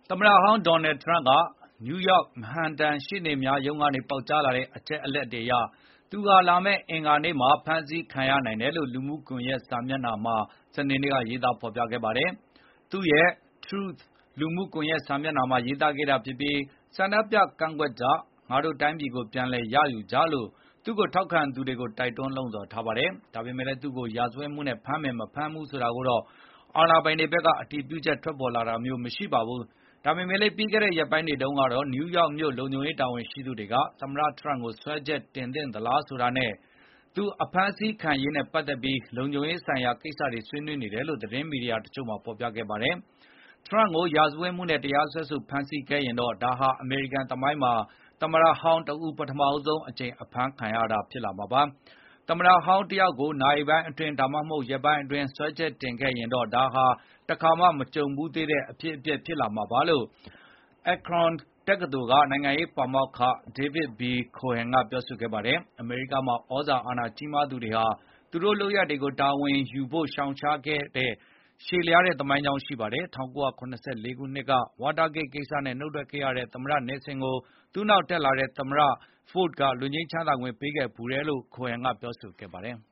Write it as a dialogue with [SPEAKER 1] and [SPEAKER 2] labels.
[SPEAKER 1] သမ္မတဟောင်းဒေါ်နယ်ထရန့်ကနယူးယောက်မန်ဟန်တန်ရှေ့နေများရုံးကနေပေါက်ကြားလာတဲ့အချက်အလက်တွေအရသူဟာလာမယ့်အင်္ဂါနေ့မှာဖမ်းဆီးခံရနိုင်တယ်လို့လူမှုကွန်ရက်စာမျက်နှာမှာစနေနေ့ကရေးသားဖော်ပြခဲ့ပါတယ်။သူ့ရဲ့ Truth လူမှုကွန်ရက်စာမျက်နှာမှာရေးသားခဲ့တာဖြစ်ပြီးဆန္ဒပြကန့်ကွက်ကြငါတို့တိုင်းပြည်ကိုပြန်လည်ရယူကြလို့သူ့ကိုထောက်ခံသူတွေကိုတိုက်တွန်းလှုံ့ဆော်ထားပါတယ်။ဒါပေမဲ့လည်းသူ့ကိုရာဇဝတ်မှုနဲ့ဖမ်းမယ်မဖမ်းဘူးဆိုတာကိုတော့အာဏာပိုင်တွေဘက်ကအတည်ပြုချက်ထွက်ပေါ်လာတာမျိုးမရှိပါဘူး။ဒါပေမဲ့လည်းပြီးခဲ့တဲ့ရက်ပိုင်းတွေတုန်းကတော့နယူးယောက်မြို့လုံခြုံရေးတာဝန်ရှိသူတွေကသမ္မတထရန့်ကိုစွဲချက်တင်သင့်သလားဆိုတာနဲ့သူအဖမ်းဆီးခံရေးနဲ့ပတ်သက်ပြီးလုံခြုံရေးဆိုင်ရာကိစ္စတွေဆွေးနွေးနေတယ်လို့သတင်းမီဒီယာတချို့မှာဖော်ပြခဲ့ပါတယ်။ ထရန့်ကိုရာဇဝတ်မှုနဲ့တရားစွဲဆိုဖမ်းဆီးခဲ့ရင်တော့ဒါဟာအမေရိကန်သမိုင်းမှာသမ္မတဟောင်းတဦးပထမဆုံးအကြိမ်အဖမ်းခံရတာဖြစ်လာမှာပါ။သမ္မတဟောင်းတယောက်ကိုနာရီပိုင်းအတွင်းဒါမှမဟုတ်ရက်ပိုင်းအတွင်းစွဲချက်တင်ခဲ့ရင်တော့ဒါဟာတခါမှမကြုံဘူးသေးတဲ့အဖြစ်အပျက်ဖြစ်လာမှာပါလို့Akron တက္ကသိုလ်ကနိုင်ငံရေးပါမောက္ခ David B. Cohen ကပြောဆိုခဲ့ပါတယ်။ အမေရိကမှာဩဇာအာဏာကြီးမားသူတွေဟာသူတို့လုပ်ရပ်တွေကိုတာဝန်ယူဖို့ရှောင်ရှားခဲ့တဲ့ရှည်လျားတဲ့သမိုင်းကြောင်းရှိပါတယ်။ 1974 ခုနှစ်က Watergate ကိစ္စနဲ့နှုတ်ထွက်ခဲ့ရတဲ့သမ္မတ Nixon ကိုသူ့နောက်တက်လာတဲ့သမ္မတ Ford ကလွတ်ငြိမ်းချမ်းသာခွင့်ပေးခဲ့ဖူးတယ်လို့ Cohen ကပြောဆိုခဲ့ပါတယ်